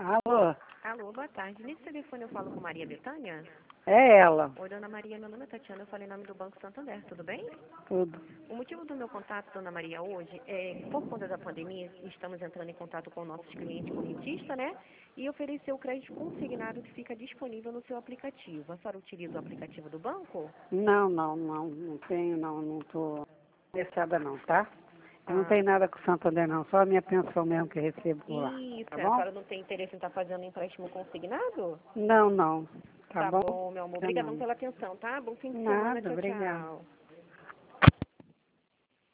Alô, Alô, boa tarde. Nesse telefone eu falo com Maria Bethânia? é ela, Oi, dona Maria, meu nome é Tatiana, eu falei em nome do Banco Santander, tudo bem? tudo. O motivo do meu contato, dona Maria, hoje é que por conta da pandemia, estamos entrando em contato com nossos clientes correntistas, né? E oferecer o crédito consignado que fica disponível no seu aplicativo. A senhora utiliza o aplicativo do banco? Não tenho, não tô interessada não, tá? Eu não Ah, tenho nada com o Santander não, só a minha pensão mesmo que eu recebo por lá, isso, tá a bom? senhora não tem interesse em estar fazendo empréstimo consignado? Não, tá Tá bom? bom, meu amor. Tá Obrigadão não. pela atenção, tá? Bom fim de semana. Nada, Tchau, obrigada. tchau.